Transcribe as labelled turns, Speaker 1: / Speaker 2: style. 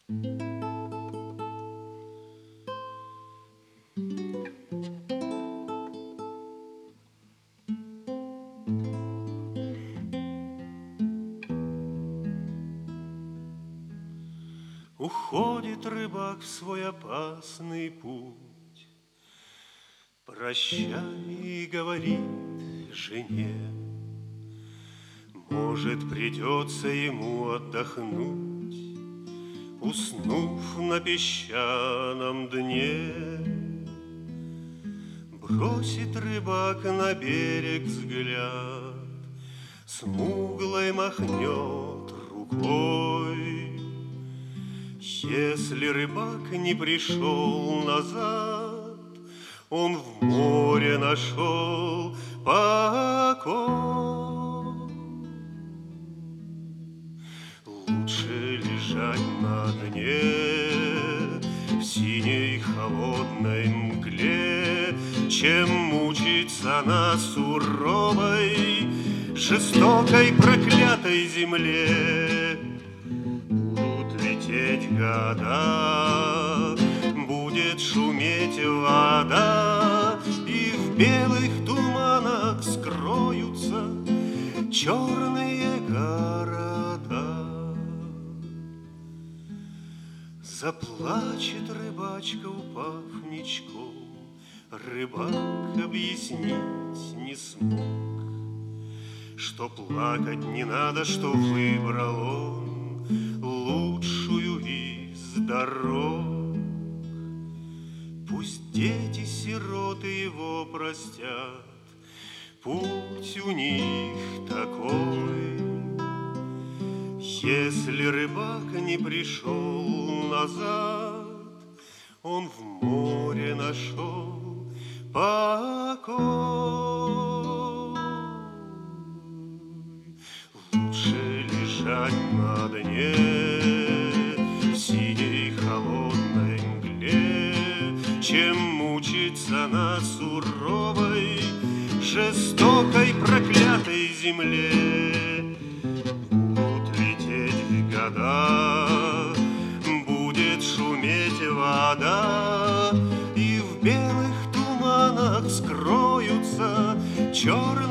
Speaker 1: Уходит рыбак в свой опасный путь, прощай, говорит жене. Может, придется ему отдохнуть, уснув на песчаном дне. Бросит рыбак на берег взгляд, смуглой махнет рукой. Если рыбак не пришел назад, он в море нашел покой. Лучше лежать на дне в синей холодной мгле, чем мучиться на суровой, жестокой, проклятой земле. Будут лететь года, будет шуметь вода, и в белых туманах скроются черные города. Заплачет рыбачка, упав ничком, рыбак объяснить не смог, что плакать не надо, что выбрал он лучшую из дорог. Пусть дети-сироты его простят, путь у них такой. Если рыбак не пришел назад, он в море нашел покой. Лучше лежать на дне в синей холодной мгле, чем мучиться на суровой, жестокой, проклятой земле. Будут лететь года, будет шуметь вода, и в белых туманах скроются черные